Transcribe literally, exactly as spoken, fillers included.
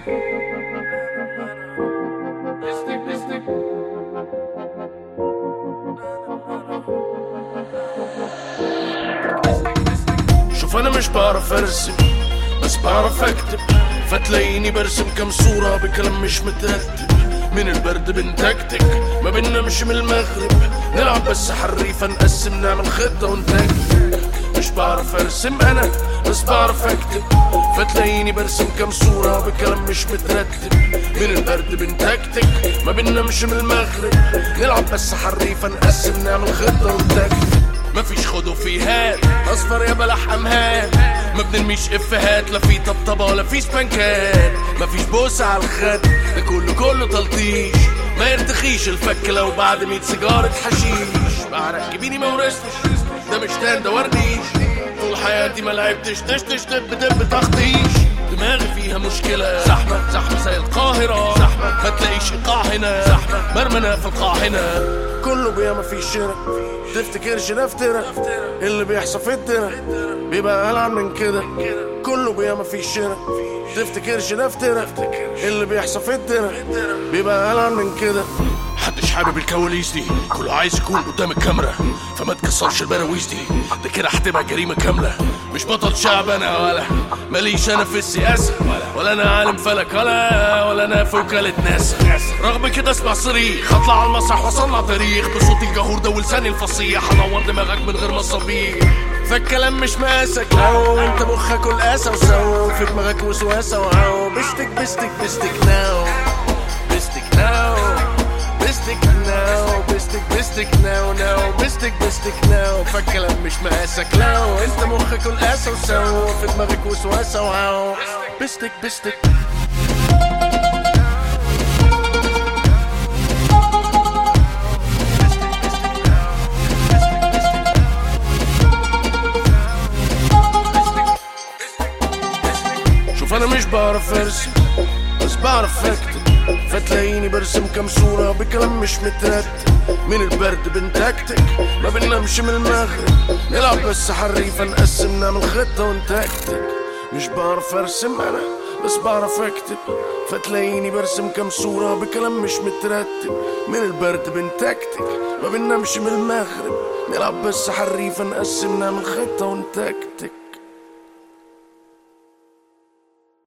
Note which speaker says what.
Speaker 1: شوف انا مش بعرف ارسم بس بعرف اكتب، فتلاقيني برسم كام صورة بكلام مش مترتب. من البرد بنتكتك ما بننامش من المغرب، نلعب بس حريفة نقسم نعمل خطة ونتكتك. مش بعرف ارسم انا بس بعرف اكتب، فتلاقيني برسم كام صورة بكلام مش مترتب. من البرد بنتكتك ما بننامش من المغرب، نلعب بس حريفة نقسم نعمل خطة ونتكتك. مفيش خد وفي هات، اصفر يا بلح امهات، ما بنرميش افهات، لا في طبطبه ولا في سبانكات. مفيش بوسه على الخد، ده كله كله تلطيش، ما يرتخيش الفك لو بعد مية سيجاره حشيش. بعرق جبيني ما ورثتش، ده مش تان ده ورديش، طول حياتي ما لعبتش تش تش دب دب تخطيش. دماغي فيها مشكلة، زحمة زحمة زي القاهرة، زحمة ما تلاقيش ايقاع هنا، زحمة مرمنا في القاع هنا. كله بيا ما فيش شرا، تفتكرش ده افترا، اللي بيحصل في الدرا بيبقى ألعن من كده. كله بيا ما فيش شرا، تفتكرش ده افترا، اللي بيحصل في الدرا بيبقى ألعن من كده. محدش حابب الكواليس دي، كله عايز يكون قدام الكاميرا، فما تكسرش البراويز دي، ده كده هتبقى جريمة كاملة. مش بطل شعب انا، ولا ماليش انا في السياسة، ولا انا عالم فلك، ولا ولا انا في وكالة ناسا. رغم كده اسمع صريخ، هطلع على المسرح واصنع تاريخ بصوتي الجهور ده ولساني الفصيح، هنور دماغك من غير مصابيح. فالكلام مش ماسك لو انت مخك والقاسة وسو في دماغك وسواسة وعو. بستك بستك بستك ناو، بستك ناو، بستك ناو، بستك بستك ناو ناو، بستك بستك ناو. فالكلام مش مقاسك لو انت مخك والقاسة وسو في دماغك وسواسة وعو. بستك بستك شوف انا مش بعرف ارسم بس بعرف اكتب، فتلاقيني برسم كام صورة بكلام مش مترتب. من البرد بنتكتك ما بننامش من المغرب، نلعب بس حريفة نقسم نعمل خطة ونتكتك. مش بعرف ارسم انا بس بعرف اكتب، فتلاقيني برسم كام صورة بكلام مش مترتب. من البرد بنتكتك ما بننامش من المغرب، نلعب بس حريفة نقسم نعمل خطة ونتكتك.